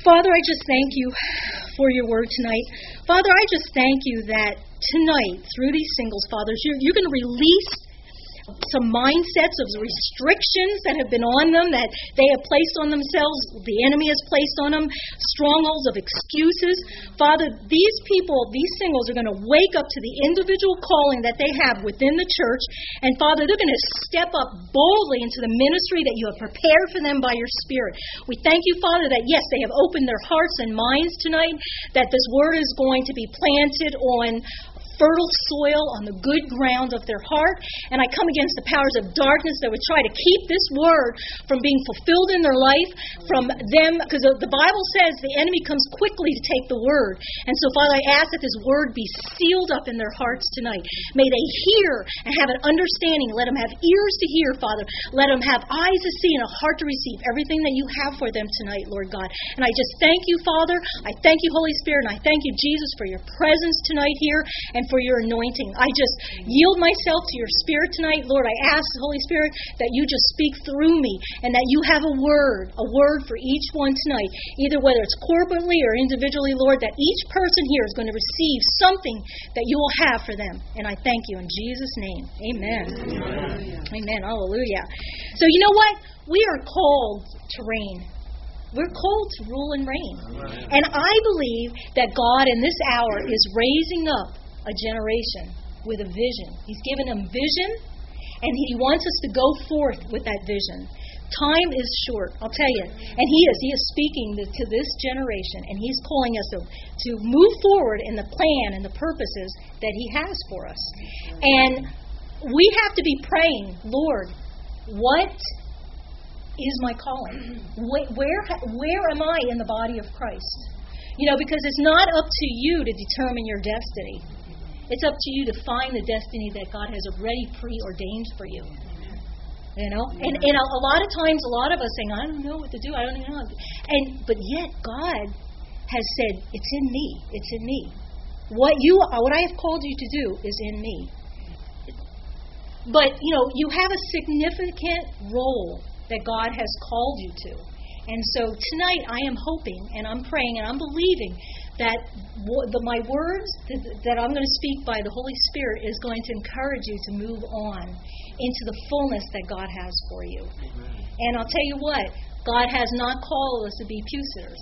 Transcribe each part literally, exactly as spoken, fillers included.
Father, I just thank you for your word tonight. Father, I just thank you that tonight, through these singles, Father, you're, you're going to release some mindsets of restrictions that have been on them, that they have placed on themselves, the enemy has placed on them, strongholds of excuses. Father, these people, these singles are going to wake up to the individual calling that they have within the church, and Father, they're going to step up boldly into the ministry that you have prepared for them by your Spirit. We thank you, Father, that yes, they have opened their hearts and minds tonight, that this word is going to be planted on fertile soil on the good ground of their heart. And I come against the powers of darkness that would try to keep this word from being fulfilled in their life, from them, because the Bible says the enemy comes quickly to take the word. And so, Father, I ask that this word be sealed up in their hearts tonight. May they hear and have an understanding. Let them have ears to hear, Father. Let them have eyes to see and a heart to receive everything that you have for them tonight, Lord God. And I just thank you, Father. I thank you, Holy Spirit, and I thank you, Jesus, for your presence tonight here and for your anointing. I just yield myself to your Spirit tonight. Lord, I ask, Holy Spirit, that you just speak through me and that you have a word, a word for each one tonight, either whether it's corporately or individually, Lord, that each person here is going to receive something that you will have for them. And I thank you in Jesus' name. Amen. Amen. Amen. Hallelujah. So you know what? We are called to reign. We're called to rule and reign. And I believe that God in this hour is raising up a generation with a vision. He's given them vision, and He wants us to go forth with that vision. Time is short, I'll tell you. And He is. He is speaking to this generation, and He's calling us to, to move forward in the plan and the purposes that He has for us. And we have to be praying, Lord, what is my calling? Where, where, where am I in the body of Christ? You know, because it's not up to you to determine your destiny. It's up to you to find the destiny that God has already preordained for you. You know? And, and a, a lot of times, a lot of us saying, I don't know what to do. I don't even know. And But yet, God has said, it's in me. It's in me. What you, what I have called you to do is in me. But, you know, you have a significant role that God has called you to. And so tonight I am hoping and I'm praying and I'm believing that the, my words that, that I'm going to speak by the Holy Spirit is going to encourage you to move on into the fullness that God has for you. Amen. And I'll tell you what, God has not called us to be pew sitters.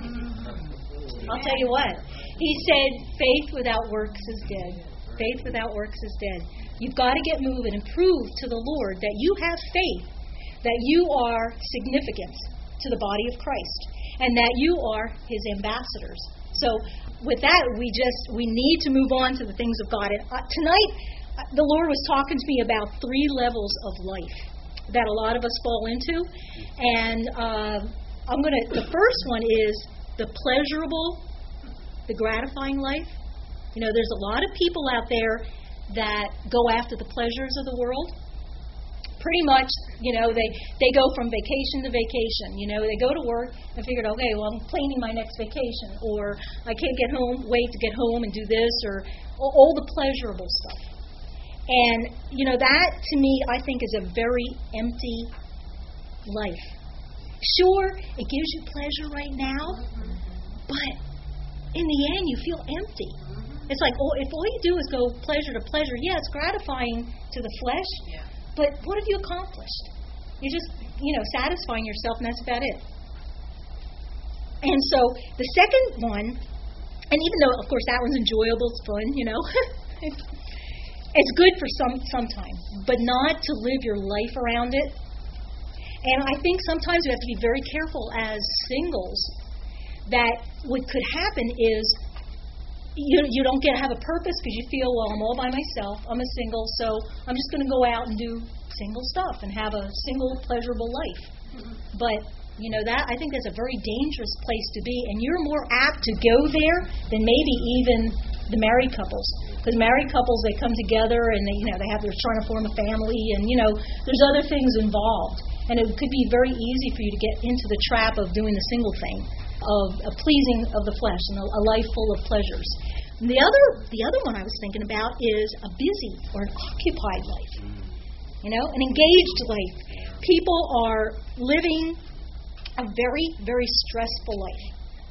I'll tell you what, He said faith without works is dead. Faith without works is dead. You've got to get moving and prove to the Lord that you have faith, that you are significant to the body of Christ, and that you are His ambassadors. So with that, we just, we need to move on to the things of God. And uh, tonight, uh, the Lord was talking to me about three levels of life that a lot of us fall into. And uh, I'm going to, the first one is the pleasurable, the gratifying life. You know, there's a lot of people out there that go after the pleasures of the world. Pretty much, you know, they, they go from vacation to vacation. You know, they go to work and figured, okay, well, I'm planning my next vacation, or I can't get home, wait to get home and do this, or all the pleasurable stuff. And, you know, that to me, I think is a very empty life. Sure, it gives you pleasure right now, but in the end, you feel empty. It's like, oh, if all you do is go pleasure to pleasure, yeah, it's gratifying to the flesh. Yeah. But what have you accomplished? You're just, you know, satisfying yourself, and that's about it. And so the second one, and even though, of course, that one's enjoyable, it's fun, you know, it's good for some sometime, but not to live your life around it. And I think sometimes we have to be very careful as singles that what could happen is You you don't get to have a purpose because you feel, well, I'm all by myself. I'm a single, so I'm just going to go out and do single stuff and have a single, pleasurable life. Mm-hmm. But, you know, that I think that's a very dangerous place to be. And you're more apt to go there than maybe even the married couples. Because married couples, they come together and, they, you know, they have, they're trying to form a family. And, you know, there's other things involved. And it could be very easy for you to get into the trap of doing the single thing. Of a pleasing of the flesh and a, a life full of pleasures. And the other, the other one I was thinking about is a busy or an occupied life. You know, an engaged life. People are living a very, very stressful life.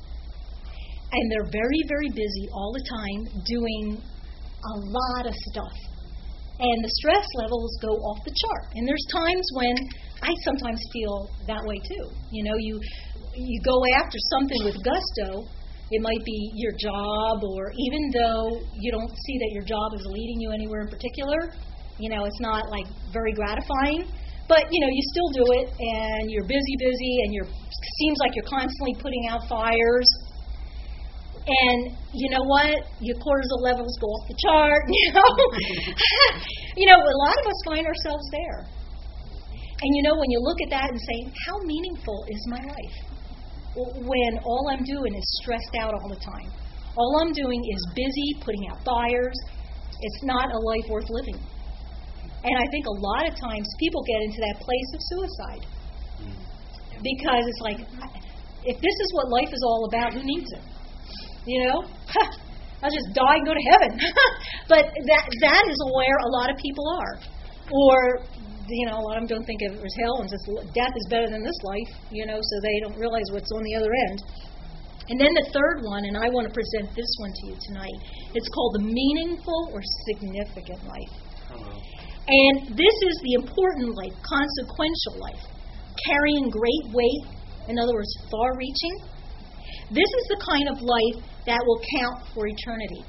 And they're very, very busy all the time doing a lot of stuff. And the stress levels go off the chart. And there's times when I sometimes feel that way too. You know, you you go after something with gusto. It might be your job, or even though you don't see that your job is leading you anywhere in particular, you know, it's not like very gratifying. But, you know, you still do it, and you're busy, busy, and you're seems like you're constantly putting out fires. And you know what? Your cortisol levels go off the chart. You know, you know, a lot of us find ourselves there. And you know, when you look at that and say, "How meaningful is my life?" When all I'm doing is stressed out all the time, all I'm doing is busy putting out fires. It's not a life worth living. And I think a lot of times people get into that place of suicide because it's like, if this is what life is all about, who needs it? You know, I'll just die and go to heaven. But that that is where a lot of people are. Or, you know, a lot of them don't think of it as hell and just death is better than this life, you know, so they don't realize what's on the other end. And then the third one, and I want to present this one to you tonight, it's called the meaningful or significant life. Hello. And this is the important life, consequential life, carrying great weight, in other words, far-reaching. This is the kind of life that will count for eternity.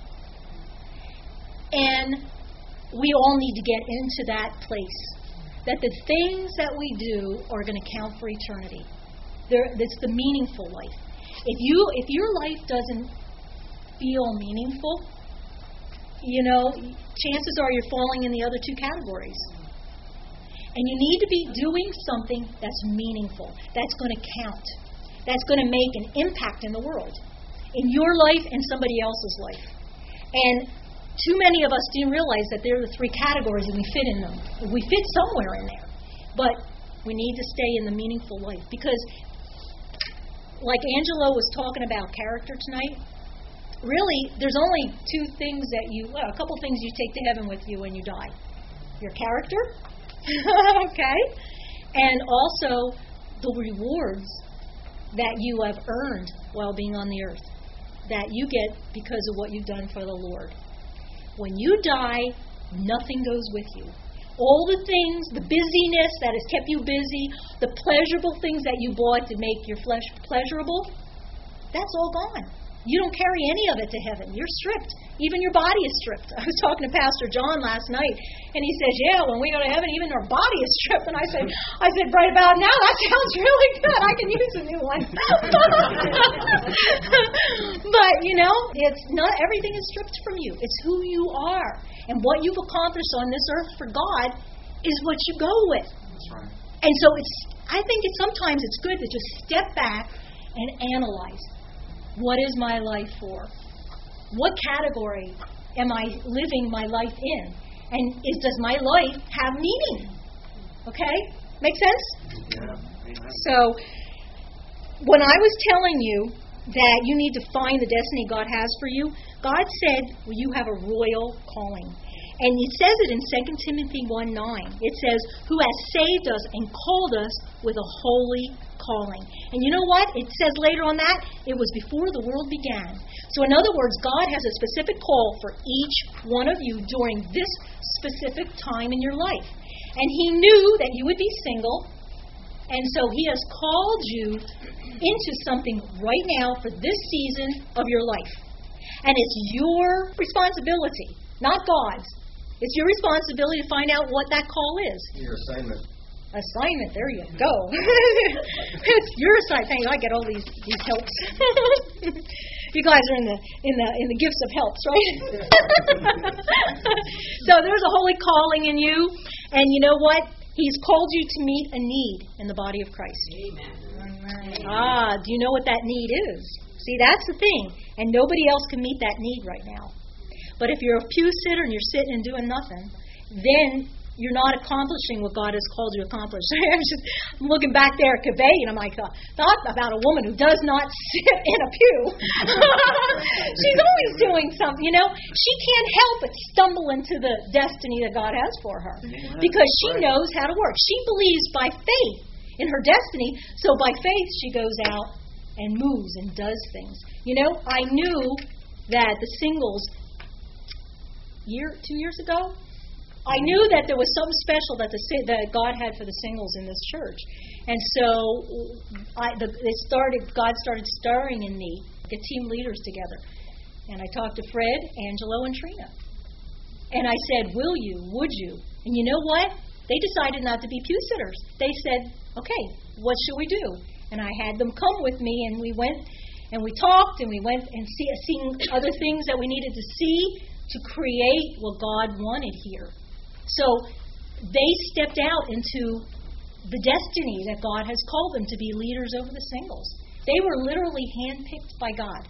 And we all need to get into that place, that the things that we do are going to count for eternity. It's the meaningful life. If you if your life doesn't feel meaningful, you know, chances are you're falling in the other two categories. And you need to be doing something that's meaningful, that's going to count, that's going to make an impact in the world, in your life and somebody else's life. And too many of us didn't realize that there are the three categories and we fit in them. We fit somewhere in there. But we need to stay in the meaningful life. Because, like Angelo was talking about character tonight, really, there's only two things that you, well, a couple things you take to heaven with you when you die. Your character, okay, and also the rewards that you have earned while being on the earth, that you get because of what you've done for the Lord. When you die, nothing goes with you. All the things, the busyness that has kept you busy, the pleasurable things that you bought to make your flesh pleasurable, that's all gone. You don't carry any of it to heaven. You're stripped. Even your body is stripped. I was talking to Pastor John last night, and he says, yeah, when we go to heaven, even our body is stripped. And I said, I said, right about now, that sounds really good. I can use a new one. But, you know, it's not everything is stripped from you. It's who you are. And what you've accomplished on this earth for God is what you go with. That's right. And so it's, I think it's sometimes it's good to just step back and analyze. What is my life for? What category am I living my life in? And is, does my life have meaning? Okay? Make sense? Yeah. So, when I was telling you that you need to find the destiny God has for you, God said, well, you have a royal calling. And it says it in Second Timothy one nine. It says, who has saved us and called us with a holy calling. And you know what? It says later on that, it was before the world began. So in other words, God has a specific call for each one of you during this specific time in your life. And He knew that you would be single. And so He has called you into something right now for this season of your life. And it's your responsibility, not God's. It's your responsibility to find out what that call is. Your assignment. Assignment, there you go. It's your assignment. Thank you. I get all these these helps. You guys are in the in the in the gifts of helps, right? So there's a holy calling in you, and you know what? He's called you to meet a need in the body of Christ. Amen. Ah, do you know what that need is? See, that's the thing, and nobody else can meet that need right now. But if you're a pew sitter and you're sitting and doing nothing, then you're not accomplishing what God has called you to accomplish. I'm just looking back there at Kaveh, and I'm like, uh, thought about a woman who does not sit in a pew. She's always doing something, you know. She can't help but stumble into the destiny that God has for her because she knows how to work. She believes by faith in her destiny, so by faith she goes out and moves and does things. You know, I knew that the singles, year, two years ago, I knew that there was something special that the that God had for the singles in this church. And so I, the, it started. God started stirring in me, get team leaders together. And I talked to Fred, Angelo, and Trina. And I said, will you? Would you? And you know what? They decided not to be pew sitters. They said, okay, what should we do? And I had them come with me, and we went and we talked, and we went and see, seeing other things that we needed to see to create what God wanted here. So they stepped out into the destiny that God has called them to be leaders over the singles. They were literally handpicked by God.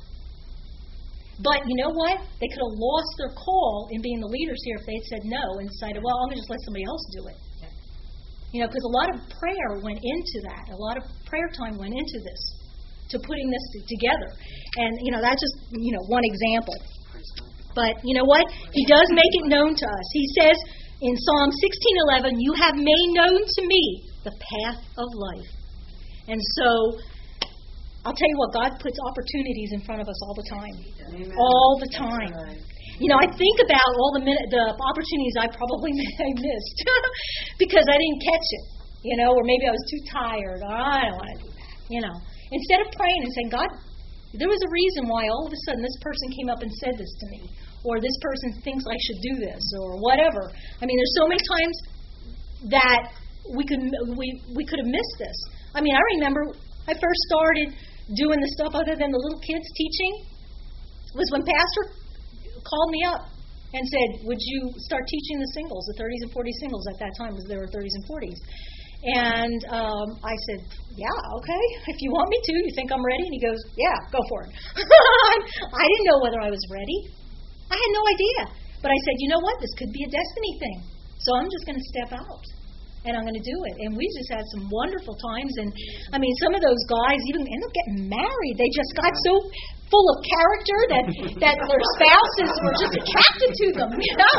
But you know what? They could have lost their call in being the leaders here if they had said no and decided, well, I'm going to just let somebody else do it. You know, because a lot of prayer went into that. A lot of prayer time went into this, to putting this together. And, you know, that's just, you know, one example. But you know what? He does make it known to us. He says in Psalm sixteen eleven, you have made known to me the path of life. And so I'll tell you what, God puts opportunities in front of us all the time. Amen. All the time. Right. You know, I think about all the minute, the opportunities I probably missed because I didn't catch it. You know, or maybe I was too tired. Or I don't want to do that. You know, instead of praying and saying, God, there was a reason why all of a sudden this person came up and said this to me, or this person thinks I should do this, or whatever. I mean, there's so many times that we could we we could have missed this. I mean, I remember I first started doing the stuff other than the little kids teaching was when Pastor called me up and said, would you start teaching the singles, the thirties and forties singles at that time, because there were thirties and forties. And um, I said, yeah, okay, if you want me to, you think I'm ready? And he goes, yeah, go for it. I didn't know whether I was ready. I had no idea. But I said, you know what, this could be a destiny thing. So I'm just going to step out. And I'm going to do it. And we just had some wonderful times. And, I mean, some of those guys even end up getting married. They just got so full of character that, that their spouses were just attracted to them. You know?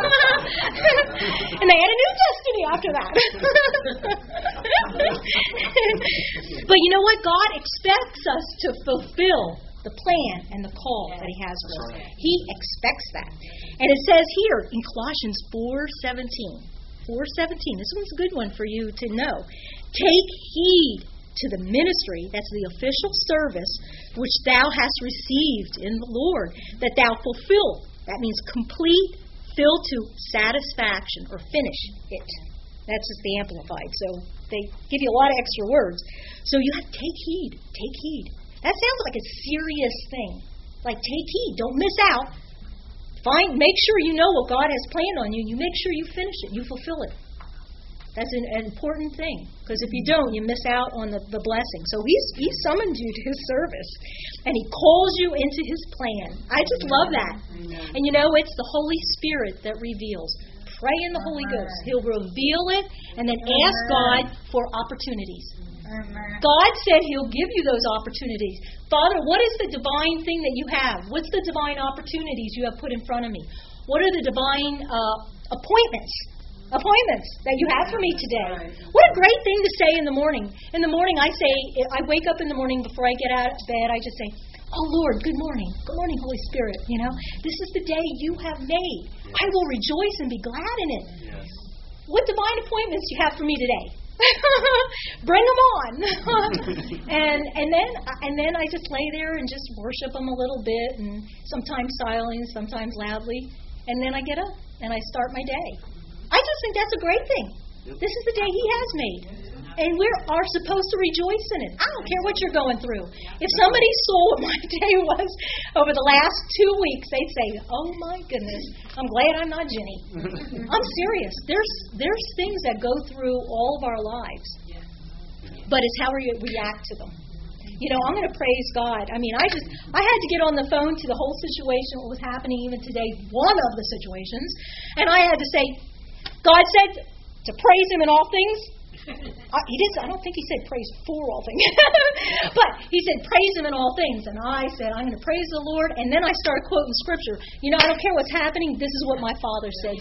And they had a new destiny after that. But you know what? God expects us to fulfill the plan and the call that He has for us. He expects that. And it says here in Colossians four seventeen, four seventeen. This one's a good one for you to know. Take heed to the ministry, that's the official service, which thou hast received in the Lord, that thou fulfill. That means complete, fill to satisfaction, or finish it. That's just the Amplified. So they give you a lot of extra words. So you have to take heed. Take heed. That sounds like a serious thing. Like, take heed. Don't miss out. Find, make sure you know what God has planned on you. You make sure you finish it. You fulfill it. That's an, an important thing. Because if you don't, you miss out on the, the blessing. So he's, he summoned you to His service. And He calls you into His plan. I just love that. And you know, it's the Holy Spirit that reveals. Pray in the Holy Ghost. He'll reveal it. And then ask God for opportunities. God said He'll give you those opportunities. Father, what is the divine thing that you have? What's the divine opportunities you have put in front of me? What are the divine uh, appointments? Appointments that you have for me today. What a great thing to say in the morning. In the morning, I say, I wake up in the morning before I get out of bed, I just say, oh Lord, good morning. Good morning, Holy Spirit. You know, this is the day you have made. I will rejoice and be glad in it. Yes. What divine appointments do you have for me today? Bring them on. and and then and then I just lay there and just worship Him a little bit, and sometimes silently, sometimes loudly, and then I get up and I start my day. I just think that's a great thing. This is the day He has made. And we are supposed to rejoice in it. I don't care what you're going through. If somebody saw what my day was over the last two weeks, they'd say, oh my goodness, I'm glad I'm not Jenny. I'm serious. There's there's things that go through all of our lives. But it's how we react to them. You know, I'm going to praise God. I mean, I just, I had to get on the phone to the whole situation, what was happening even today, one of the situations, and I had to say, God said to praise Him in all things. Uh, he did. I don't think He said praise for all things, but He said praise Him in all things. And I said I'm going to praise the Lord. And then I started quoting Scripture. You know, I don't care what's happening. This is what my Father said.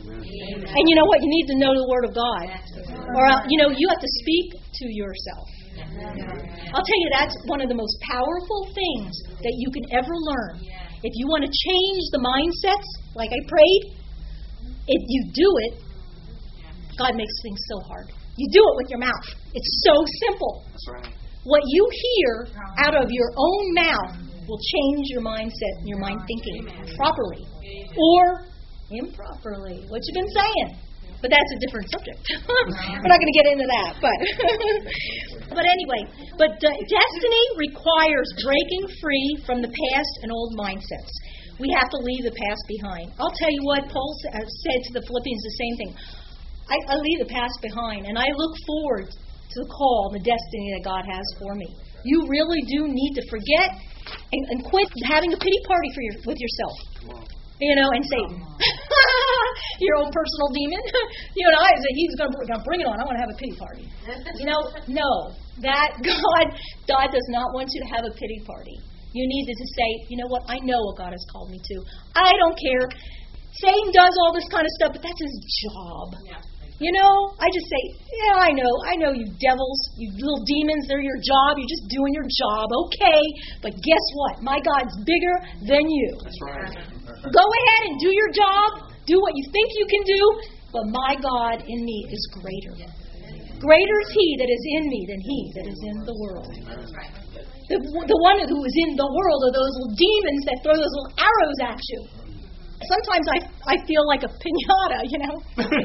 Amen. And you know what? You need to know the Word of God, or uh, you know, you have to speak to yourself. I'll tell you, that's one of the most powerful things that you can ever learn. If you want to change the mindsets, like I prayed, if you do it, God makes things so hard. You do it with your mouth. It's so simple. That's right. What you hear out of your own mouth will change your mindset and your mind thinking properly or improperly, what you've been saying. But that's a different subject. We're not going to get into that. But but anyway, but uh, destiny requires breaking free from the past and old mindsets. We have to leave the past behind. I'll tell you what, Paul said to the Philippians the same thing. I, I leave the past behind, and I look forward to the call, the destiny that God has for me. You really do need to forget and, and quit having a pity party for your, with yourself. You know, and say, your own personal demon. You know, I say, he's going to bring it on. I want to have a pity party. You know, no. That God, God does not want you to have a pity party. You need to say, you know what, I know what God has called me to. I don't care. Satan does all this kind of stuff, but that's his job. You know, I just say, yeah, I know. I know you devils, you little demons, they're your job. You're just doing your job, okay. But guess what? My God's bigger than you. That's right. Go ahead and do your job. Do what you think you can do. But my God in me is greater. Greater is He that is in me than he that is in the world. The, the one who is in the world are those little demons that throw those little arrows at you. Sometimes I I feel like a piñata, you know,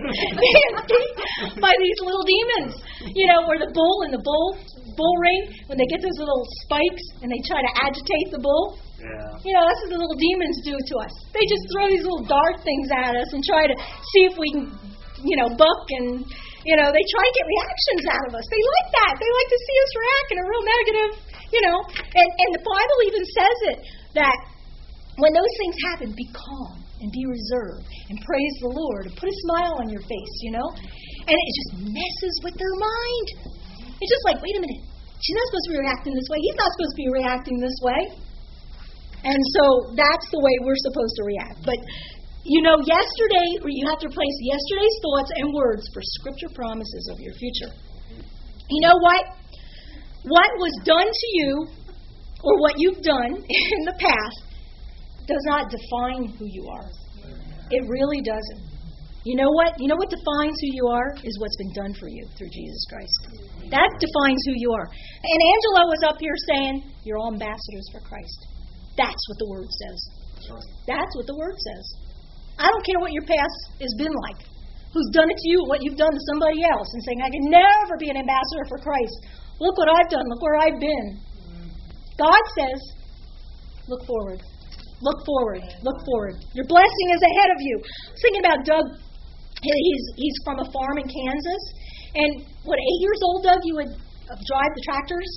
by these little demons, you know, where the bull in the bull bull ring, when they get those little spikes and they try to agitate the bull. Yeah. You know, that's what the little demons do to us. They just throw these little dart things at us and try to see if we can, you know, buck and, you know, they try to get reactions out of us. They like that. They like to see us react in a real negative, you know. And, and the Bible even says it, that when those things happen, be calm and be reserved and praise the Lord and put a smile on your face, you know. And it just messes with their mind. It's just like, wait a minute, she's not supposed to be reacting this way. He's not supposed to be reacting this way. And so that's the way we're supposed to react. But, you know, yesterday, you have to replace yesterday's thoughts and words for scripture promises of your future. You know what? What was done to you or what you've done in the past does not define who you are. It really doesn't. You know what? You know what defines who you are is what's been done for you through Jesus Christ. That defines who you are. And Angela was up here saying, you're all ambassadors for Christ. That's what the Word says. That's what the Word says. I don't care what your past has been like. Who's done it to you, what you've done to somebody else, and saying, I can never be an ambassador for Christ. Look what I've done. Look where I've been. God says, look forward. Look forward. Look forward. Your blessing is ahead of you. I was thinking about Doug. He's he's from a farm in Kansas. And what, eight years old, Doug, you would drive the tractors?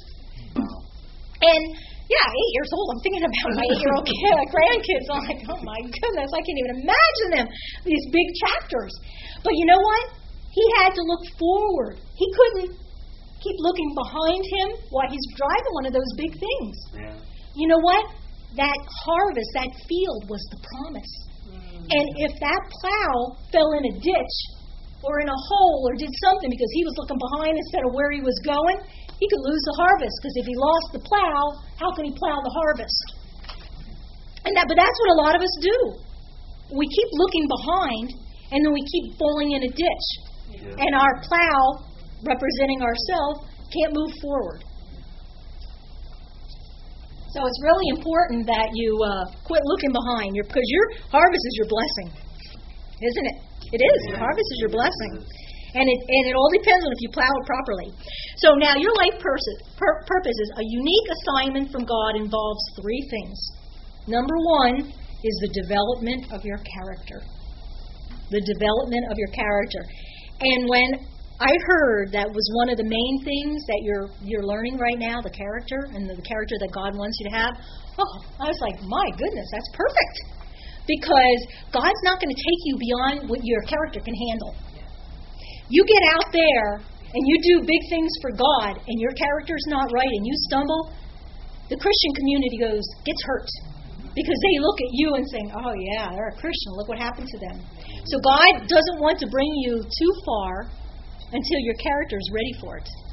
And, yeah, eight years old. I'm thinking about my eight-year-old kid, grandkids. I'm like, oh, my goodness, I can't even imagine them, these big tractors. But you know what? He had to look forward. He couldn't keep looking behind him while he's driving one of those big things. Yeah. You know what? That harvest, that field was the promise. Mm-hmm. And if that plow fell in a ditch or in a hole or did something because he was looking behind instead of where he was going, he could lose the harvest, because if he lost the plow, how can he plow the harvest? And that, but that's what a lot of us do. We keep looking behind, and then we keep falling in a ditch. Yeah. And our plow, representing ourselves, can't move forward. So it's really important that you uh, quit looking behind, your, because your harvest is your blessing, isn't it? It is. Your harvest is your blessing. And it and it all depends on if you plow it properly. So now your life pers- pur- purpose is a unique assignment from God involves three things. Number one is the development of your character. The development of your character. And when I heard that was one of the main things that you're you're learning right now, the character, and the, the character that God wants you to have, oh, I was like, my goodness, that's perfect. Because God's not going to take you beyond what your character can handle. You get out there and you do big things for God and your character's not right and you stumble, the Christian community goes, gets hurt. Because they look at you and say, oh yeah, they're a Christian, look what happened to them. So God doesn't want to bring you too far until your character is ready for it.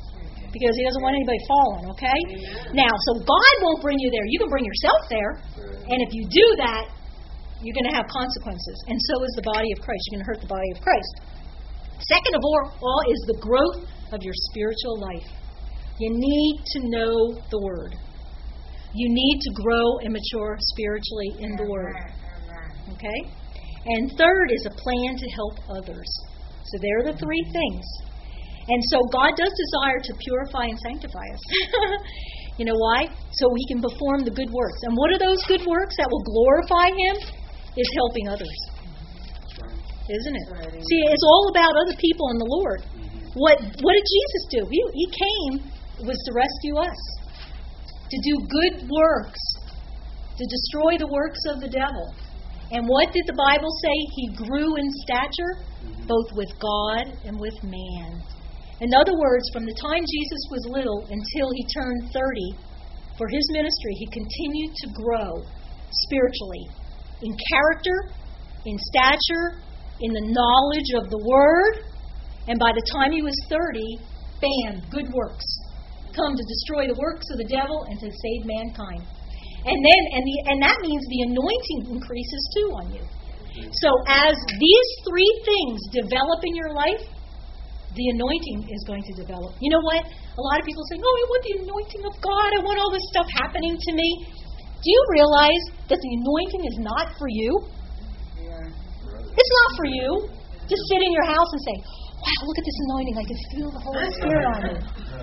because He doesn't want anybody falling, okay? Now, so God won't bring you there. You can bring yourself there, and if you do that, you're going to have consequences. And so is the body of Christ. You're going to hurt the body of Christ. Second of all is the growth of your spiritual life. You need to know the Word. You need to grow and mature spiritually in the Word. Okay? And third is a plan to help others. So there are the three things. And so God does desire to purify and sanctify us. You know why? So He can perform the good works. And what are those good works that will glorify Him? Is helping others. Isn't it? See, it's all about other people and the Lord. What What did Jesus do? He, he came was to rescue us. To do good works. To destroy the works of the devil. And what did the Bible say? He grew in stature, both with God and with man. In other words, from the time Jesus was little until He turned thirty, for His ministry, He continued to grow spiritually, in character, in stature, in the knowledge of the Word. And by the time He was thirty, bam, good works come to destroy the works of the devil and to save mankind. And then, and the, and that means the anointing increases too on you. So as these three things develop in your life, the anointing is going to develop. You know what? A lot of people say, "Oh, I want the anointing of God. I want all this stuff happening to me." Do you realize that the anointing is not for you? Yeah. It's not for you. Just sit in your house and say, "Wow, look at this anointing. I can feel the Holy Spirit on me."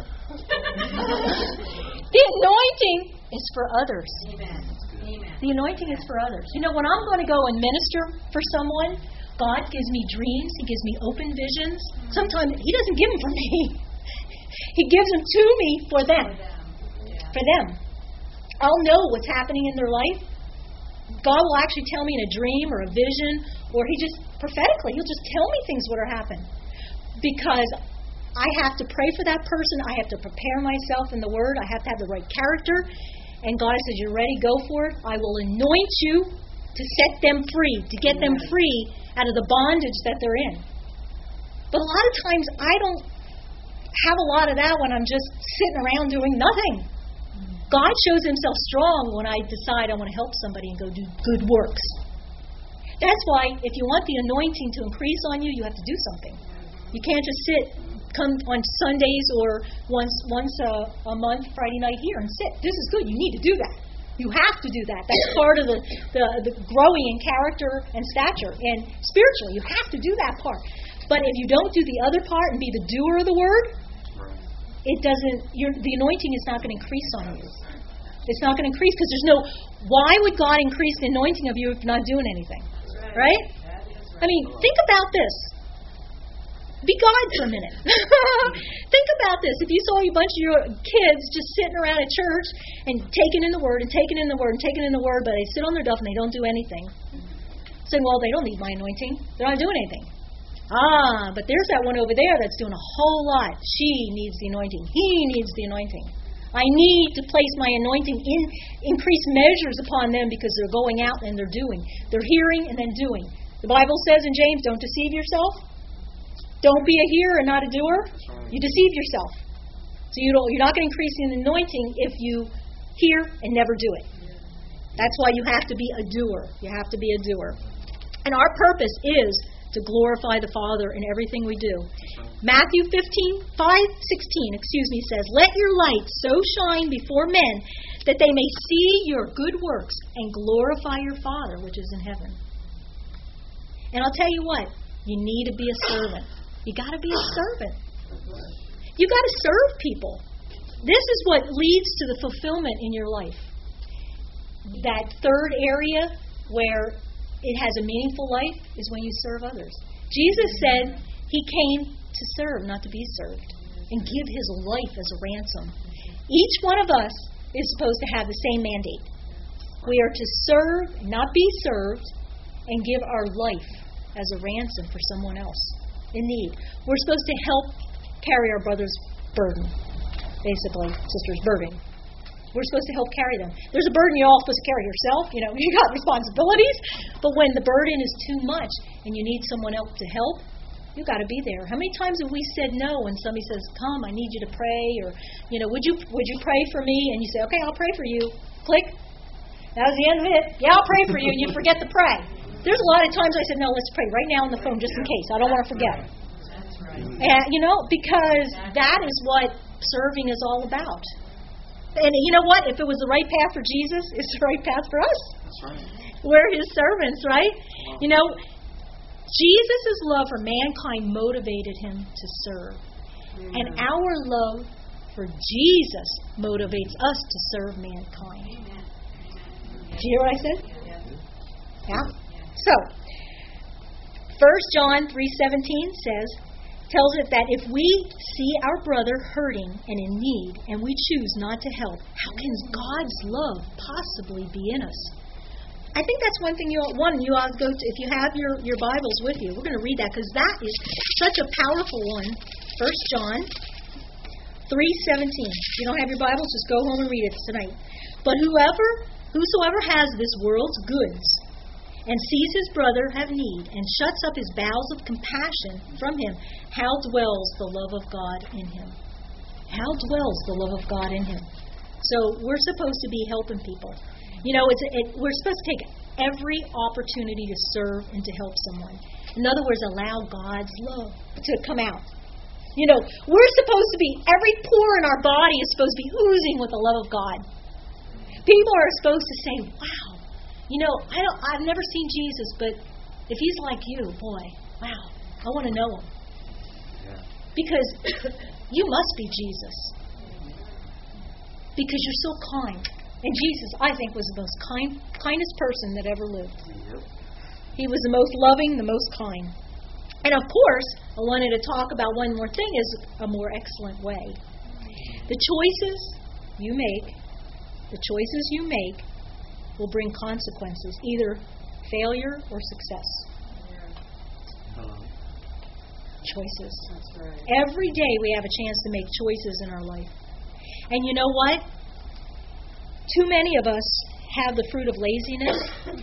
The anointing is for others. Amen. Amen. The anointing is for others. You know, when I'm going to go and minister for someone, God gives me dreams. He gives me open visions. Sometimes He doesn't give them for me. He gives them to me for them. For them. I'll know what's happening in their life. God will actually tell me in a dream or a vision, or He just prophetically, He'll just tell me things what are happening. Because I have to pray for that person. I have to prepare myself in the Word. I have to have the right character. And God says, "You're ready, go for it. I will anoint you to set them free, to get them free out of the bondage that they're in." But a lot of times I don't have a lot of that when I'm just sitting around doing nothing. God shows Himself strong when I decide I want to help somebody and go do good works. That's why if you want the anointing to increase on you, you have to do something. You can't just sit, come on Sundays or once once a, a month, Friday night here and sit. This is good. You need to do that. You have to do that. That's part of the, the, the growing in character and stature. And spiritually, you have to do that part. But if you don't do the other part and be the doer of the Word, it doesn't. You're, the anointing is not going to increase on you. It's not going to increase because there's no. Why would God increase the anointing of you if you're not doing anything? Right? I mean, think about this. Be God for a minute. Think about this. If you saw a bunch of your kids just sitting around at church and taking in the Word and taking in the Word and taking in the Word, but they sit on their duff and they don't do anything. Saying, "Well, they don't need my anointing. They're not doing anything." Ah, but there's that one over there that's doing a whole lot. She needs the anointing. He needs the anointing. I need to place my anointing in increased measures upon them because they're going out and they're doing. They're hearing and then doing. The Bible says in James, "Don't deceive yourself." Don't be a hearer and not a doer. You deceive yourself. So you don't, you're not going to increase in anointing if you hear and never do it. That's why you have to be a doer. You have to be a doer. And our purpose is to glorify the Father in everything we do. Matthew fifteen, five, sixteen, excuse me, says, "Let your light so shine before men that they may see your good works and glorify your Father which is in heaven." And I'll tell you what, you need to be a servant. You got to be a servant. You got to serve people. This is what leads to the fulfillment in your life. That third area where it has a meaningful life is when you serve others. Jesus said He came to serve, not to be served, and give His life as a ransom. Each one of us is supposed to have the same mandate. We are to serve, not be served, and give our life as a ransom for someone else in need. We're supposed to help carry our brother's burden, basically, sister's burden. We're supposed to help carry them. There's a burden you're all supposed to carry yourself. You know, you got responsibilities. But when the burden is too much and you need someone else to help, You got to be there. How many times have we said no when somebody says, "Come, I need you to pray," or, you know, "Would you would you pray for me?" And you say, "Okay, I'll pray for you." Click. That was the end of it. Yeah, I'll pray for you. You forget to pray. There's a lot of times I said, "No, let's pray right now on the phone, just in case. I don't want to forget." That's right. And you know, because that is what serving is all about. And you know what? If it was the right path for Jesus, it's the right path for us. That's right. We're His servants, right? You know, Jesus' love for mankind motivated Him to serve. Amen. And our love for Jesus motivates us to serve mankind. Amen. Do you hear what I said? Yes. Yeah? So, First John three seventeen says, tells it that if we see our brother hurting and in need and we choose not to help, how can God's love possibly be in us? I think that's one thing you one you ought to go to. If you have your, your Bibles with you, we're going to read that because that is such a powerful one. First John three seventeen. If you don't have your Bibles, just go home and read it tonight. But whoever, whosoever has this world's goods and sees his brother have need and shuts up his bowels of compassion from him, how dwells the love of God in him? How dwells the love of God in him? So we're supposed to be helping people. You know, it's it, we're supposed to take every opportunity to serve and to help someone. In other words, allow God's love to come out. You know, we're supposed to be, every pore in our body is supposed to be oozing with the love of God. People are supposed to say, "Wow, you know, I don't, I've never seen Jesus, but if He's like you, boy, wow, I want to know Him." Yeah. Because you must be Jesus. Because you're so kind. And Jesus, I think, was the most kind, kindest person that ever lived. Yep. He was the most loving, the most kind. And of course, I wanted to talk about one more thing, is a more excellent way. The choices you make, the choices you make will bring consequences, either failure or success. Uh, Choices. That's right. Every day we have a chance to make choices in our life. And you know what? Too many of us have the fruit of laziness.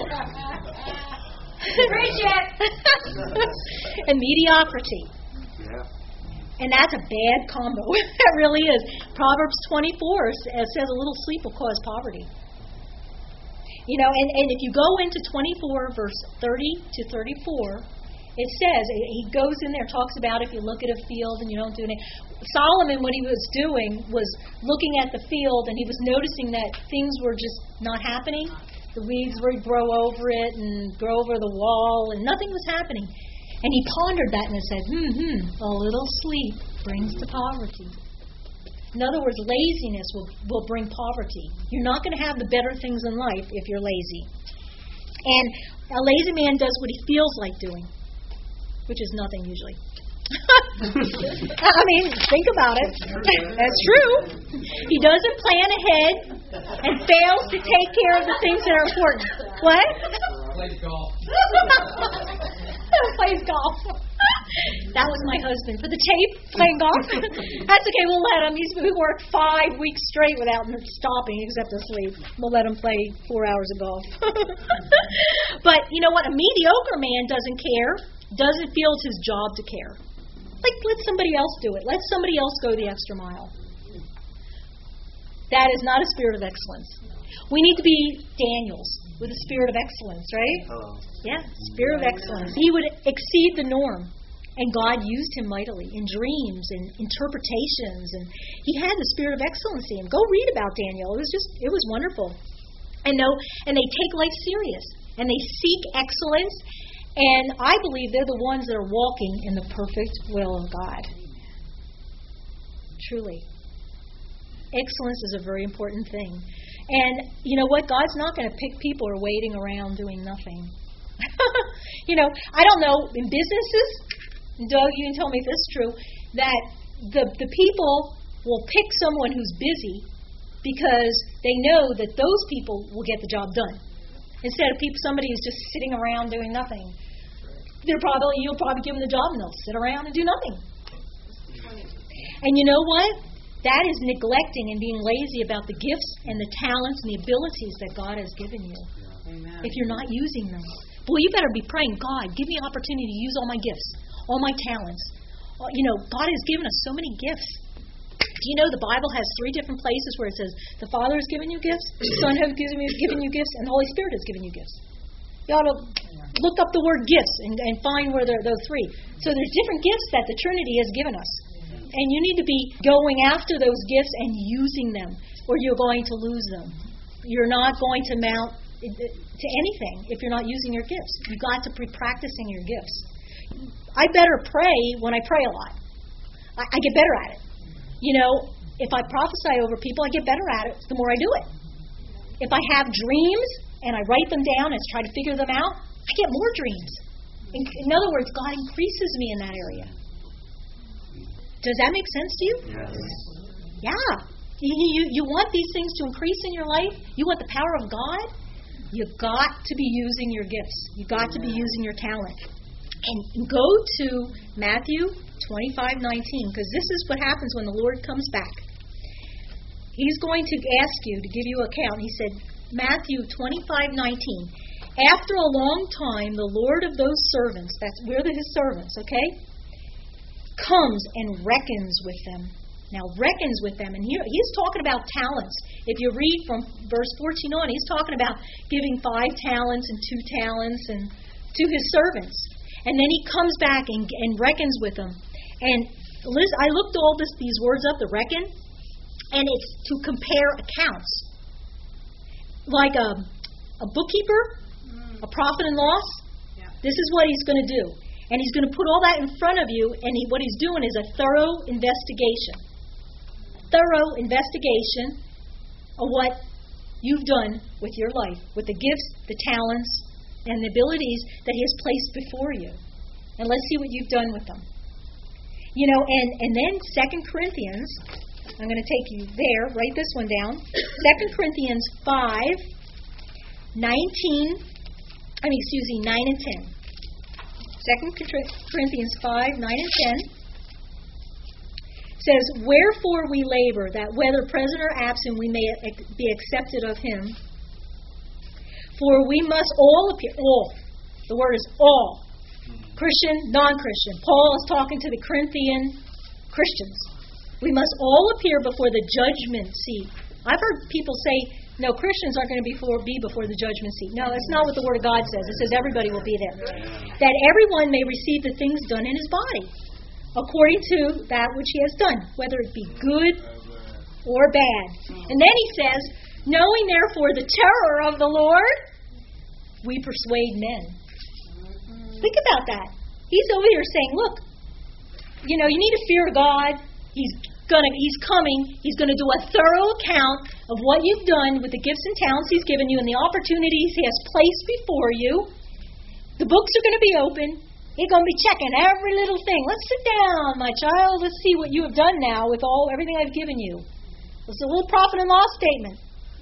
Preach it! And mediocrity. yeah. And that's a bad combo. That really is. Proverbs twenty-four says a little sleep will cause poverty. You know, and, and if you go into twenty-four, verse thirty to thirty-four, it says, he goes in there, talks about if you look at a field and you don't do anything. Solomon, what he was doing was looking at the field, and he was noticing that things were just not happening. The weeds would grow over it and grow over the wall, and nothing was happening. And he pondered that and he said, hmm, hmm, a little sleep brings to poverty. In other words, laziness will, will bring poverty. You're not going to have the better things in life if you're lazy. And a lazy man does what he feels like doing, which is nothing usually. I mean, think about it. That's true. He doesn't plan ahead and fails to take care of the things that are important. What? Plays golf. Plays golf. That was my husband. For the tape, playing golf. That's okay, we'll let him. He's, we worked five weeks straight without stopping except to sleep. We'll let him play four hours of golf. But you know what? A mediocre man doesn't care, doesn't feel it's his job to care. Like, let somebody else do it. Let somebody else go the extra mile. That is not a spirit of excellence. We need to be Daniels with a spirit of excellence, right? Hello. Yeah, spirit of excellence. He would exceed the norm. And God used him mightily in dreams and interpretations. And he had the spirit of excellency. And go read about Daniel. It was just, it was wonderful. And no, and they take life serious. And they seek excellence. And I believe they're the ones that are walking in the perfect will of God. Truly. Excellence is a very important thing. And you know what? God's not going to pick people who are waiting around doing nothing. You know, I don't know, in businesses, Doug, you can tell me if this is true, that the the people will pick someone who's busy because they know that those people will get the job done. Instead of people, somebody who's just sitting around doing nothing. They're probably you'll probably give them the job and they'll sit around and do nothing. And you know what? That is neglecting and being lazy about the gifts and the talents and the abilities that God has given you. Amen. If you're not using them. Boy, you better be praying, God, give me opportunity to use all my gifts, all my talents. Uh, You know, God has given us so many gifts. Do you know the Bible has three different places where it says the Father has given you gifts, the Son has given you, given you gifts, and the Holy Spirit has given you gifts. You ought to look up the word gifts and, and find where there are those three. So there's different gifts that the Trinity has given us. And you need to be going after those gifts and using them, or you're going to lose them. You're not going to mount to anything if you're not using your gifts. You've got to be practicing your gifts. I better pray when I pray a lot. I, I get better at it. You know, if I prophesy over people, I get better at it the more I do it. If I have dreams and I write them down and try to figure them out, I get more dreams. In, in other words, God increases me in that area. Does that make sense to you? Yes. Yeah. You, you, you want these things to increase in your life? You want the power of God? You've got to be using your gifts. You've got to be using your talent. And go to Matthew twenty-five nineteen, because this is what happens when the Lord comes back. He's going to ask you to give you an account. He said, Matthew twenty-five nineteen, after a long time, the Lord of those servants, that's we're his servants, okay, comes and reckons with them. Now, reckons with them. And here, he's talking about talents. If you read from verse fourteen on, he's talking about giving five talents and two talents and to his servants. And then he comes back and, and reckons with them. And Liz, I looked all this, these words up, the reckon, and it's to compare accounts. Like a, a bookkeeper, a profit and loss. Yeah. This is what he's going to do. And he's going to put all that in front of you, and he, what he's doing is a thorough investigation. Thorough investigation of what you've done with your life, with the gifts, the talents, and the abilities that he has placed before you. And let's see what you've done with them. You know, and, and then Second Corinthians, I'm going to take you there, write this one down. Second Corinthians five, nineteen, I mean, excuse me, nine and ten. Second Corinthians five, nine and ten says, wherefore we labor, that whether present or absent we may be accepted of him. For we must all appear, all, the word is all, Christian, non-Christian. Paul is talking to the Corinthian Christians. We must all appear before the judgment seat. I've heard people say, no, Christians aren't going to be before, be before the judgment seat. No, that's not what the Word of God says. It says everybody will be there. That everyone may receive the things done in his body, according to that which he has done, whether it be good or bad. And then he says, knowing therefore the terror of the Lord, we persuade men. Think about that. He's over here saying, look, you know, you need to fear God. He's gonna, he's coming. He's going to do a thorough account of what you've done with the gifts and talents he's given you and the opportunities he has placed before you. The books are going to be open. He's going to be checking every little thing. Let's sit down, my child. Let's see what you have done now with all everything I've given you. It's a little profit and loss statement.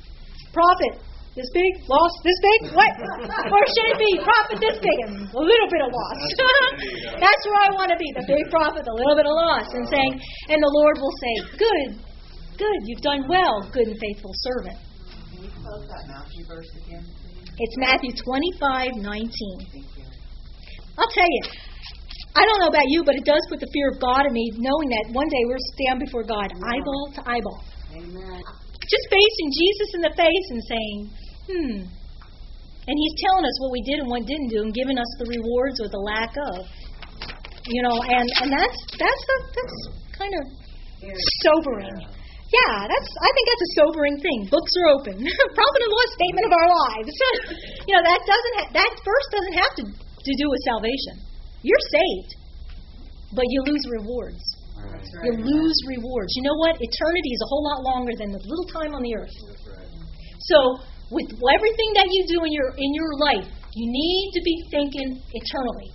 Profit this big, loss this big. What? Or should it be profit this big and a little bit of loss? That's where I want to be. The big profit, the little bit of loss, and saying, and the Lord will say, "Good, good. You've done well, good and faithful servant." Can you close that Matthew verse again, please? It's Matthew twenty-five nineteen. Thank you. I'll tell you, I don't know about you, but it does put the fear of God in me, knowing that one day we're stand before God, eyeball to eyeball. Amen. Just facing Jesus in the face and saying, hmm. And he's telling us what we did and what didn't do and giving us the rewards or the lack of. You know, and, and that's that's a, that's kind of sobering. Yeah, that's I think that's a sobering thing. Books are open. Profit and loss statement of our lives. You know, that doesn't ha- that verse doesn't have to, to do with salvation. You're saved, but you lose rewards. That's right. You lose rewards. You know what? Eternity is a whole lot longer than the little time on the earth. That's right. So, with everything that you do in your in your life, you need to be thinking eternally.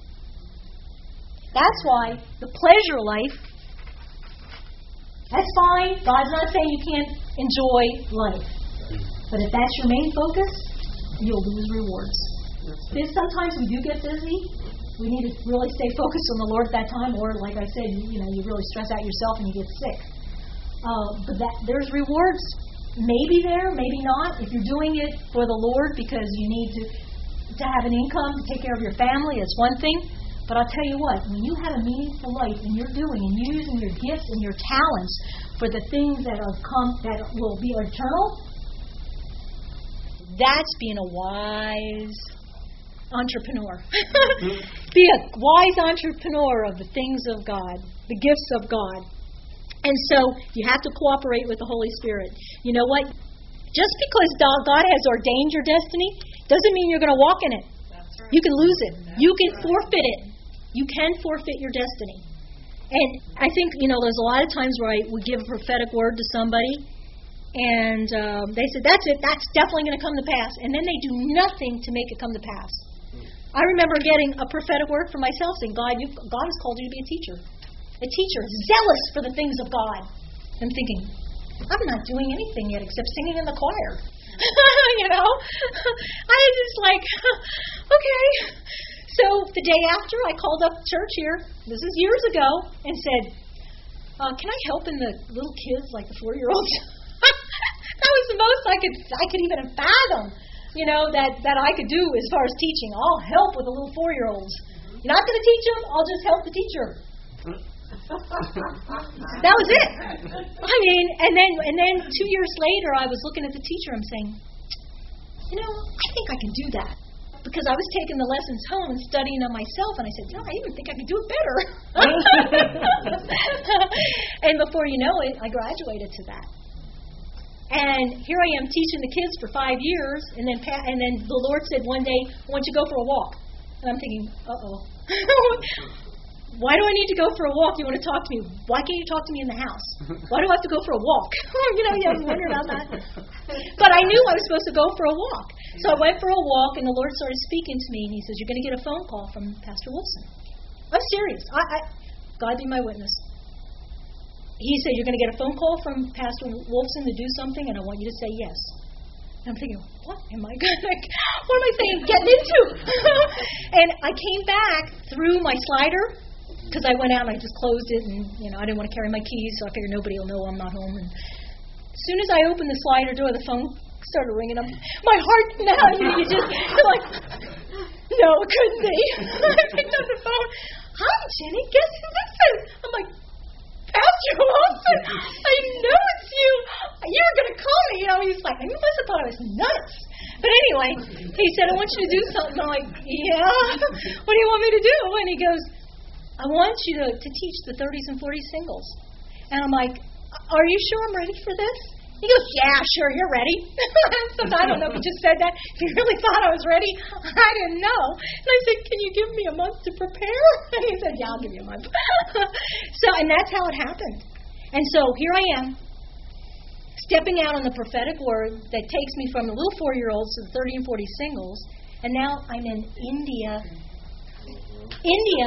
That's why the pleasure life, that's fine. God's not saying you can't enjoy life. But if that's your main focus, you'll lose rewards. Because sometimes we do get busy. We need to really stay focused on the Lord at that time, or like I said, you, you know, you really stress out yourself and you get sick. Uh, but that there's rewards, maybe there, maybe not. If you're doing it for the Lord because you need to to have an income to take care of your family, it's one thing. But I'll tell you what, when you have a meaningful life and you're doing and using your gifts and your talents for the things that are come that will be eternal, that's being a wise entrepreneur. Be a wise entrepreneur of the things of God, the gifts of God. And so you have to cooperate with the Holy Spirit. You know what? Just because God has ordained your destiny doesn't mean you're going to walk in it. That's right. You can lose it. That's You can right. forfeit it. You can forfeit your destiny. And I think, you know, there's a lot of times where I would give a prophetic word to somebody, and um, they said, that's it, that's definitely going to come to pass. And then they do nothing to make it come to pass. I remember getting a prophetic word for myself, saying, God, you've, God has called you to be a teacher. A teacher, zealous for the things of God. I'm thinking, I'm not doing anything yet except singing in the choir. You know? I was just like, okay. So the day after, I called up church here, this is years ago, and said, uh, can I help in the little kids, like the four-year-olds? That was the most I could I could even fathom, you know, that, that I could do as far as teaching. I'll help with the little four-year-olds. You're not going to teach them, I'll just help the teacher. That was it. I mean, and then and then two years later, I was looking at the teacher. I'm saying, you know, I think I can do that, because I was taking the lessons home and studying them myself. And I said, no, I even think I can do it better. And before you know it, I graduated to that. And here I am teaching the kids for five years, and then and then the Lord said one day, I want you to go for a walk. And I'm thinking, uh-oh. Why do I need to go for a walk? You want to talk to me? Why can't you talk to me in the house? Why do I have to go for a walk? You know, you ever wonder about that? But I knew I was supposed to go for a walk. So I went for a walk, and the Lord started speaking to me, and He says, you're going to get a phone call from Pastor Wolfson. I'm serious. I, I, God be my witness. He said, you're going to get a phone call from Pastor Wolfson to do something, and I want you to say yes. And I'm thinking, what am I going to, what am I saying, getting into? And I came back through my slider, because I went out and I just closed it, and you know I didn't want to carry my keys, so I figured nobody will know I'm not home. And as soon as I opened the slider door, the phone started ringing up. My heart, now you, know, you just you're like, no, it couldn't be. I picked up the phone. Hi, Jenny. Guess who this is? I'm like, Pastor Wilson. I know it's you. You were going to call me. You know, he's like, you must have thought I was nuts. But anyway, he said, I want you to do something. I'm like, yeah. What do you want me to do? And he goes, I want you to, to teach the thirties and forties singles. And I'm like, are you sure I'm ready for this? He goes, yeah, sure, you're ready. So I don't know if he just said that. If he really thought I was ready, I didn't know. And I said, can you give me a month to prepare? And he said, yeah, I'll give you a month. So, and that's how it happened. And so here I am, stepping out on the prophetic word that takes me from the little four-year-olds to the thirty and forty singles. And now I'm in India. India,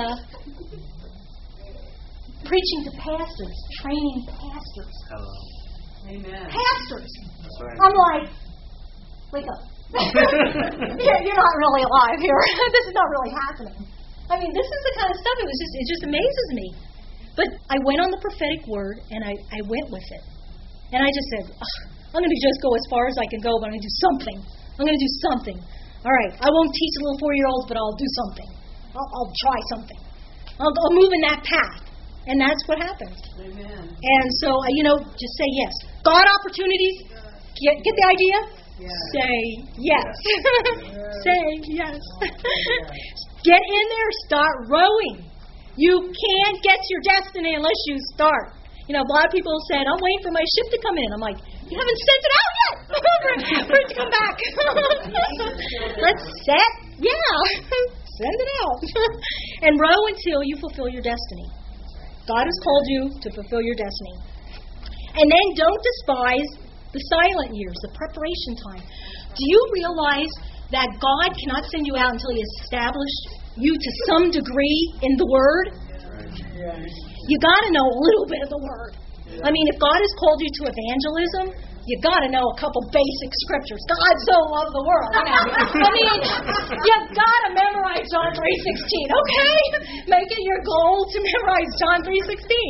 preaching to pastors, training pastors. Hello. Amen. Pastors. That's right. I'm like, wake up. you're, you're not really alive here. This is not really happening. I mean, this is the kind of stuff, it was just, it just amazes me. But I went on the prophetic word, and I, I went with it. And I just said, I'm going to just go as far as I can go, but I'm going to do something. I'm going to do something. All right, I won't teach the little four-year-olds, but I'll do something. I'll, I'll try something. I'll, I'll move in that path. And that's what happened. Amen. And so, uh, you know, just say yes. God opportunities, get, get the idea? Yes. Say yes. Say yes. Get in there, start rowing. You can't get to your destiny unless you start. You know, a lot of people said, I'm waiting for my ship to come in. I'm like, you haven't sent it out yet for, for it to come back. Let's set, yeah, send it out. And row until you fulfill your destiny. God has called you to fulfill your destiny. And then don't despise the silent years, the preparation time. Do you realize that God cannot send you out until He has established you to some degree in the Word? You got to know a little bit of the Word. I mean, if God has called you to evangelism, you got to know a couple basic scriptures. God so loved the world. You know? I mean, you got to memorize John three sixteen. Okay, make it your goal to memorize John three sixteen.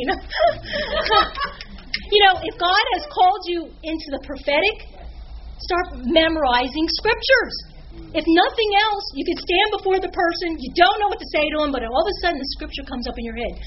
You know, if God has called you into the prophetic, start memorizing scriptures. if nothing else, you can stand before the person, you don't know what to say to them, but all of a sudden the scripture comes up in your head.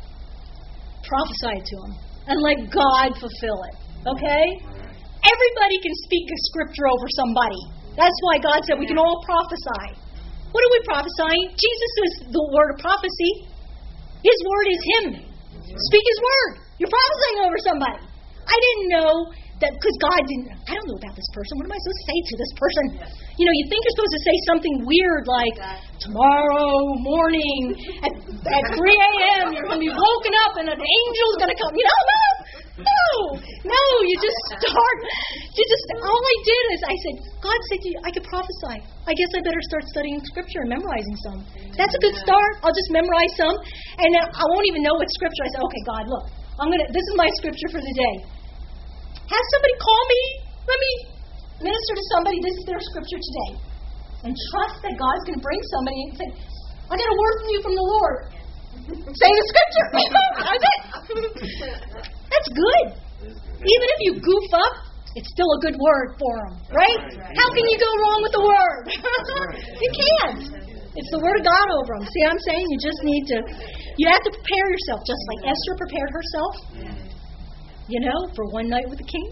Prophesy it to them and let God fulfill it. Okay? Everybody can speak a scripture over somebody. That's why God said we can all prophesy. What are we prophesying? Jesus is the word of prophecy. His word is Him. Speak His word. You're prophesying over somebody. I didn't know that because God didn't. I don't know about this person. What am I supposed to say to this person? You know, you think you're supposed to say something weird like, tomorrow morning at, at three a.m. you're going to be woken up and an angel's going to come. You know, no, no, no. You just start. You just. All I did is I said, God said you, I could prophesy. I guess I better start studying scripture and memorizing some. That's a good start. I'll just memorize some, and then I won't even know what scripture. I said, okay, God, look, I'm gonna. This is my scripture for the day. Have somebody call me. Let me minister to somebody. This is their scripture today. And trust that God's going to bring somebody and say, I got a word from you from the Lord. Say the scripture. That's it. That's good. Even if you goof up, it's still a good word for them. Right? How can you go wrong with the word? You can't. It's the word of God over them. See what I'm saying? You just need to, you have to prepare yourself just like Esther prepared herself. You know, for one night with the king.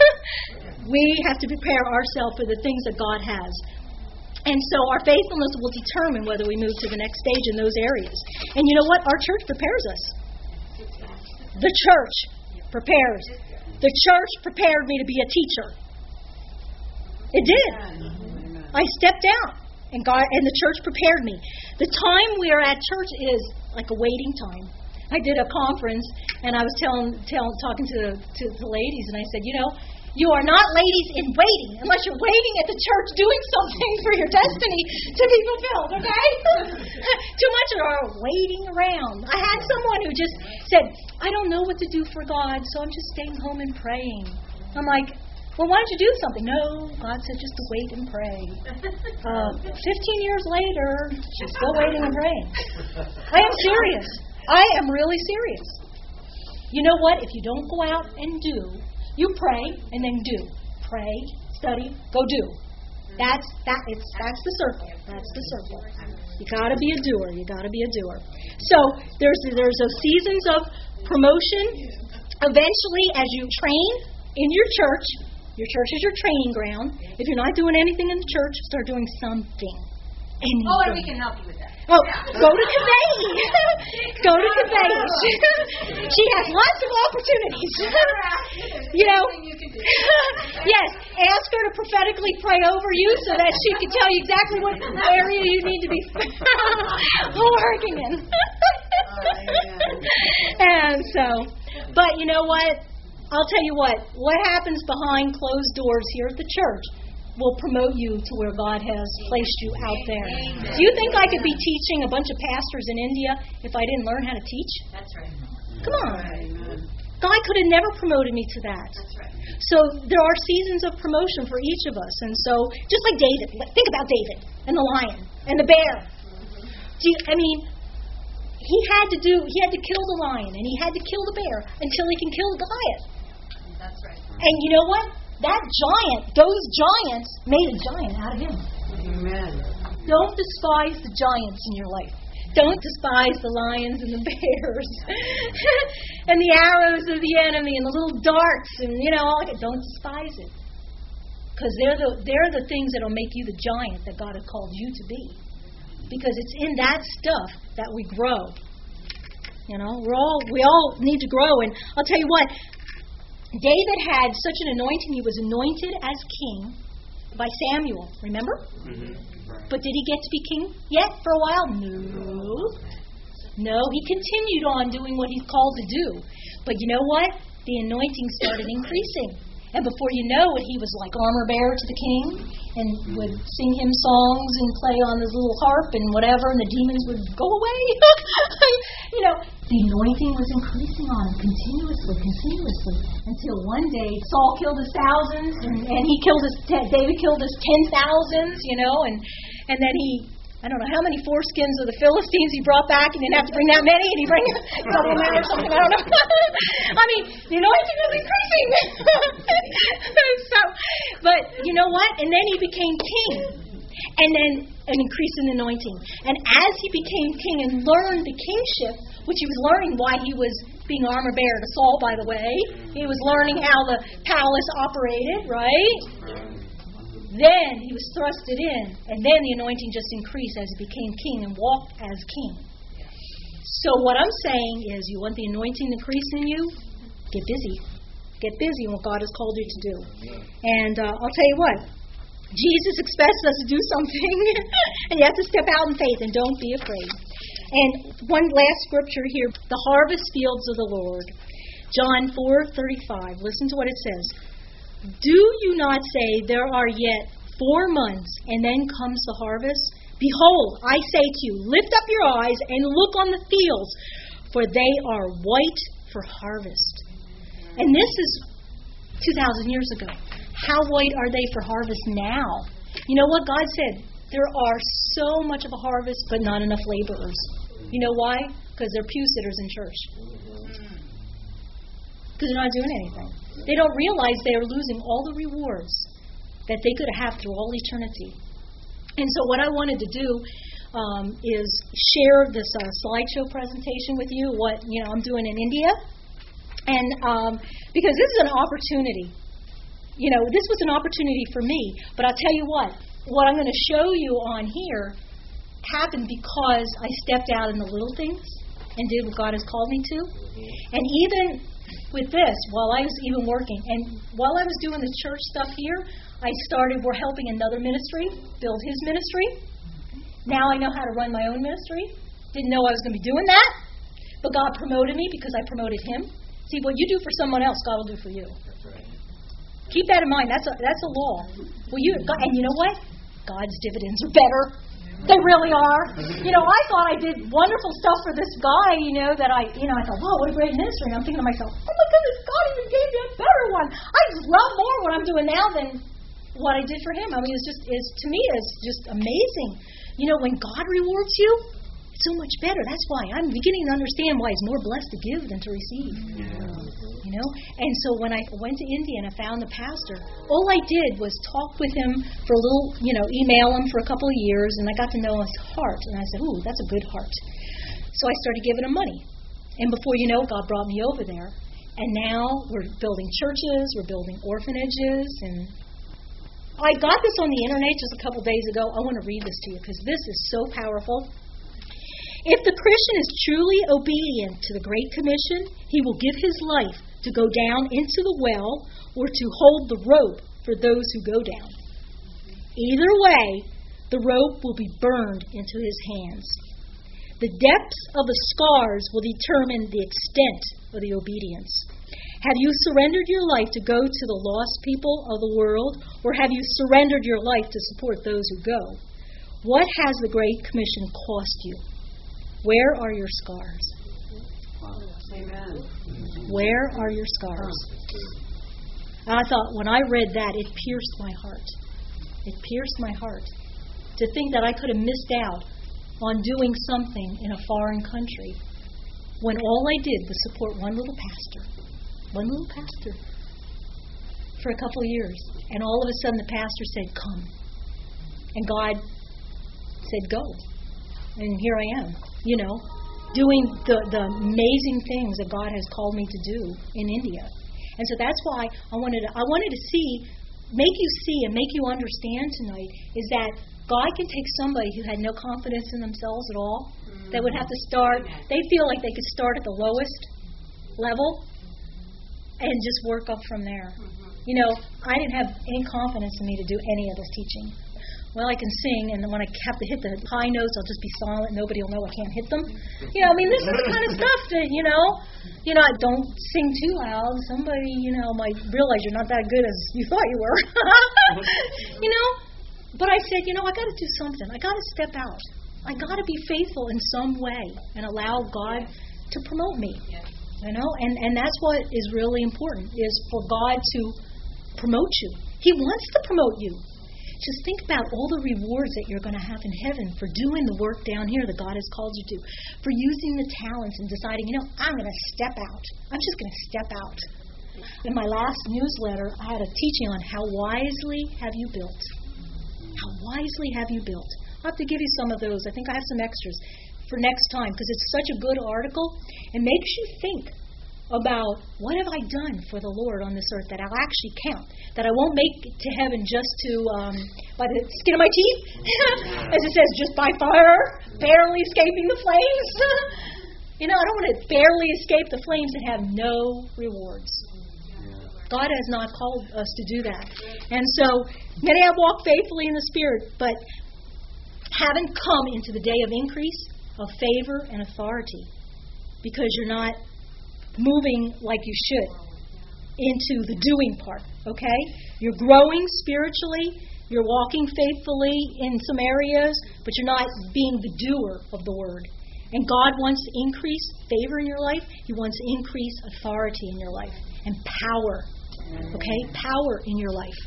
We have to prepare ourselves for the things that God has. And so our faithfulness will determine whether we move to the next stage in those areas. And you know what? Our church prepares us. The church prepares. The church prepared me to be a teacher. It did. I stepped out, and God and the church prepared me. The time we are at church is like a waiting time. I did a conference, and I was telling, telling, talking to, to the ladies, and I said, you know, you are not ladies in waiting unless you're waiting at the church doing something for your destiny to be fulfilled, okay? Too much of our waiting around. I had someone who just said, I don't know what to do for God, so I'm just staying home and praying. I'm like, well, why don't you do something? No, God said just to wait and pray. Uh, Fifteen years later, she's still waiting and praying. I am serious. I am really serious. You know what? If you don't go out and do, you pray and then do. Pray, study, go do. That's that. It's that's the circle. That's the circle. You got to be a doer. You got to be a doer. So there's there's those seasons of promotion. Eventually, as you train in your church, your church is your training ground. If you're not doing anything in the church, start doing something. Anything. Oh, and we can help you with that. Oh, go to Kaveh. Go to Kaveh. She has lots of opportunities. You know. Yes, ask her to prophetically pray over you so that she can tell you exactly what area you need to be working in. And so, but you know what? I'll tell you what. What happens behind closed doors here at the church will promote you to where God has placed you out there. Amen. Do you think I could be teaching a bunch of pastors in India if I didn't learn how to teach? That's right. Come on. Amen. God could have never promoted me to that. That's right. So there are seasons of promotion for each of us. And so, just like David, think about David and the lion and the bear. Do you, I mean, he had to do, he had to kill the lion and he had to kill the bear until he can kill Goliath. That's right. And you know what? That giant, those giants made a giant out of him. Amen. Don't despise the giants in your life. Don't despise the lions and the bears and the arrows of the enemy and the little darts and, you know, all that. Don't despise it. Because they're the, they're the things that will make you the giant that God has called you to be. Because it's in that stuff that we grow. You know, we're all, we all need to grow. And I'll tell you what, David had such an anointing. He was anointed as king by Samuel. Remember? Mm-hmm. Right. But did he get to be king yet for a while? No. No, he continued on doing what he's called to do. But you know what? The anointing started increasing. And before you know it, he was like armor bearer to the king and would sing him songs and play on his little harp and whatever, and the demons would go away. You know, the anointing was increasing on him continuously, continuously, until one day Saul killed his thousands, and, and he killed his, David killed his ten thousands, you know, and, and then he, I don't know how many foreskins of the Philistines he brought back. He didn't have to bring that many, and he bring something or something. I don't know. I mean, the anointing was increasing. So, but you know what? And then he became king. And then an increase in anointing. And as he became king and learned the kingship, which he was learning why he was being armor bearer to Saul, by the way. He was learning how the palace operated, right? Then he was thrusted in. And then the anointing just increased as he became king and walked as king. So what I'm saying is, you want the anointing to increase in you? Get busy. Get busy in what God has called you to do. And uh, I'll tell you what. Jesus expects us to do something. And you have to step out in faith and don't be afraid. And one last scripture here. The harvest fields of the Lord. John four thirty-five. Listen to what it says. Do you not say, there are yet four months, and then comes the harvest? Behold, I say to you, lift up your eyes and look on the fields, for they are white for harvest. And this is two thousand years ago. How white are they for harvest now? You know what God said? There are so much of a harvest, but not enough laborers. You know why? Because they're pew sitters in church. Because they're not doing anything. They don't realize they are losing all the rewards that they could have through all eternity. And so what I wanted to do um, is share this uh, slideshow presentation with you, what you know I'm doing in India. And um, because this is an opportunity. You know, this was an opportunity for me. But I'll tell you what, what I'm going to show you on here happened because I stepped out in the little things and did what God has called me to. And even with this, while I was even working, and while I was doing the church stuff here, I started, we're helping another ministry build his ministry. Now I know how to run my own ministry. Didn't know I was going to be doing that. But God promoted me because I promoted him. See, what you do for someone else, God will do for you. That's right. Keep that in mind. That's a, that's a law. Well, you and you know what? God's dividends are better. They really are. You know, I thought I did wonderful stuff for this guy, you know, that I, you know, I thought, wow, what a great ministry. And I'm thinking to myself, oh my goodness, God even gave me a better one. I just love more what I'm doing now than what I did for him. I mean, it's just, it's, to me, it's just amazing. You know, when God rewards you, it's so much better. That's why I'm beginning to understand why it's more blessed to give than to receive. Yeah. You know? And so when I went to India and I found the pastor, all I did was talk with him for a little, you know, email him for a couple of years, and I got to know his heart. And I said, ooh, that's a good heart. So I started giving him money. And before you know, God brought me over there. And now we're building churches, we're building orphanages, and I got this on the internet just a couple days ago. I want to read this to you because this is so powerful. If the Christian is truly obedient to the Great Commission, he will give his life to go down into the well or to hold the rope for those who go down. Either way, the rope will be burned into his hands. The depths of the scars will determine the extent of the obedience. Have you surrendered your life to go to the lost people of the world, or have you surrendered your life to support those who go? What has the Great Commission cost you? Where are your scars? Amen. Where are your scars? And I thought, when I read that, it pierced my heart. It pierced my heart to think that I could have missed out on doing something in a foreign country when all I did was support one little pastor. One little pastor. For a couple of years. And all of a sudden the pastor said, come. And God said, go. And here I am, you know, doing the, the amazing things that God has called me to do in India. And so that's why I wanted to, I wanted to see, make you see and make you understand tonight is that God can take somebody who had no confidence in themselves at all, mm-hmm. that would have to start, they feel like they could start at the lowest level and just work up from there. Mm-hmm. You know, I didn't have any confidence in me to do any of this teaching. Well, I can sing, and then when I have to hit the high notes, I'll just be silent. Nobody will know I can't hit them. You know, I mean, this is the kind of stuff that, you know, you know, I don't sing too loud. Somebody, you know, might realize you're not that good as you thought you were. You know? But I said, you know, I got to do something. I got to step out. I got to be faithful in some way and allow God to promote me. You know? And, and that's what is really important, is for God to promote you. He wants to promote you. Just think about all the rewards that you're going to have in heaven for doing the work down here that God has called you to, for using the talents and deciding, you know, I'm going to step out. I'm just going to step out. In my last newsletter, I had a teaching on how wisely have you built. How wisely have you built? I'll have to give you some of those. I think I have some extras for next time because it's such a good article. It makes you think about what have I done for the Lord on this earth that I'll actually count, that I won't make it to heaven just to, um, by the skin of my teeth, as it says, just by fire, barely escaping the flames. You know, I don't want to barely escape the flames and have no rewards. God has not called us to do that. And so, many have walked faithfully in the Spirit, but haven't come into the day of increase, of favor, and authority, because you're not moving like you should into the doing part, okay? You're growing spiritually, you're walking faithfully in some areas, but you're not being the doer of the Word. And God wants to increase favor in your life. He wants to increase authority in your life and power, okay? Power in your life.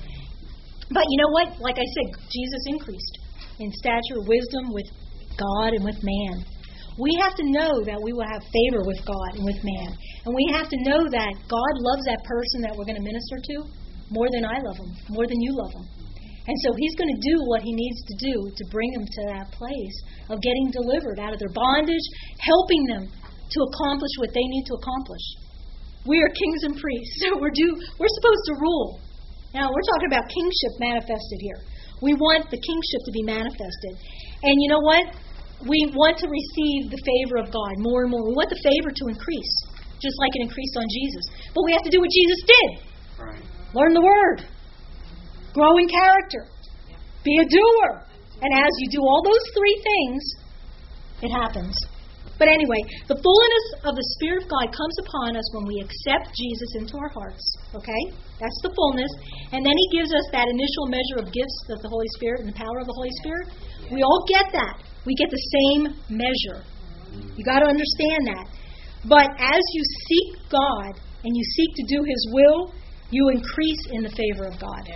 But you know what? Like I said, Jesus increased in stature, wisdom with God and with man. We have to know that we will have favor with God and with man. And we have to know that God loves that person that we're going to minister to more than I love him, more than you love him. And so He's going to do what He needs to do to bring them to that place of getting delivered out of their bondage, helping them to accomplish what they need to accomplish. We are kings and priests, so we're due, we're supposed to rule. Now, we're talking about kingship manifested here. We want the kingship to be manifested. And you know what? We want to receive the favor of God more and more. We want the favor to increase, just like it increased on Jesus. But we have to do what Jesus did. Right. Learn the Word. Grow in character. Be a doer. And as you do all those three things, it happens. But anyway, the fullness of the Spirit of God comes upon us when we accept Jesus into our hearts. Okay? That's the fullness. And then He gives us that initial measure of gifts of the Holy Spirit and the power of the Holy Spirit. We all get that. We get the same measure. You got to understand that. But as you seek God and you seek to do His will, you increase in the favor of God.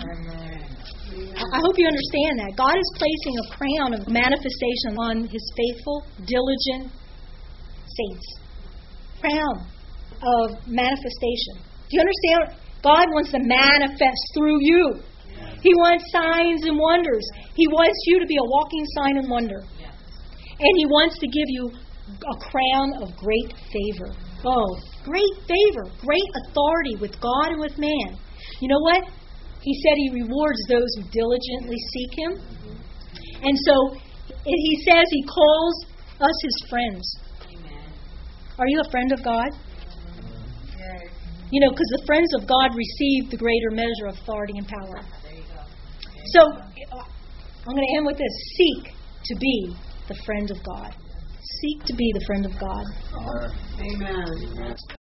I hope you understand that. God is placing a crown of manifestation on His faithful, diligent saints. Crown of manifestation. Do you understand? God wants to manifest through you. He wants signs and wonders. He wants you to be a walking sign and wonder. And He wants to give you a crown of great favor. Oh, great favor, great authority with God and with man. You know what? He said He rewards those who diligently seek Him. And so He says He calls us His friends. Are you a friend of God? You know, because the friends of God receive the greater measure of authority and power. So, I'm going to end with this. Seek to be the friend of God. Seek to be the friend of God. Amen.